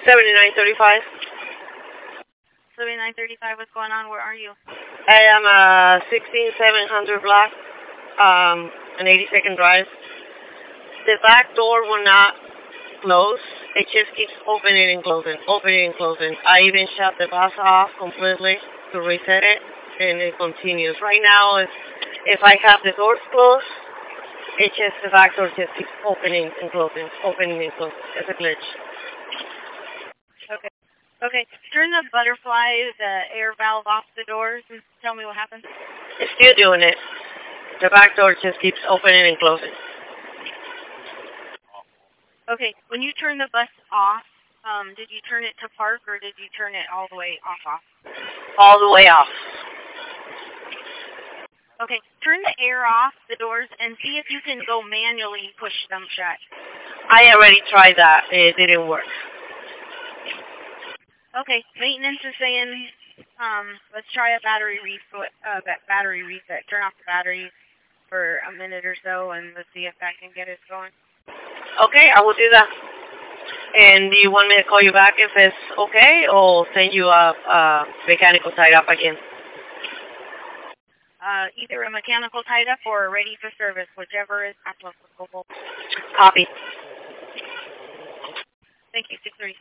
7935. 7935, what's going on? Where are you? I am 16700 block, an 80-second drive. The back door will not close. It just keeps opening and closing, opening and closing. I even shut the bus off completely to reset it, and it continues. Right now, if I have the doors closed, it's just the back door just keeps opening and closing, opening and closing. It's a glitch. Okay. Okay. Turn the butterfly, the air valve off the doors and tell me what happens. It's still doing it. The back door just keeps opening and closing. Okay. When you turn the bus off, did you turn it to park or did you turn it all the way off? All the way off. Okay. Turn the air off the doors and see if you can go manually push them shut. I already tried that. It didn't work. Okay. Maintenance is saying, let's try a battery reset. Turn off the battery for a minute or so and let's see if that can get us going. Okay, I will do that. And do you want me to call you back if it's okay, or send you a mechanical tied up again? Either a mechanical tied up or ready for service, whichever is applicable. Copy. Thank you. 636.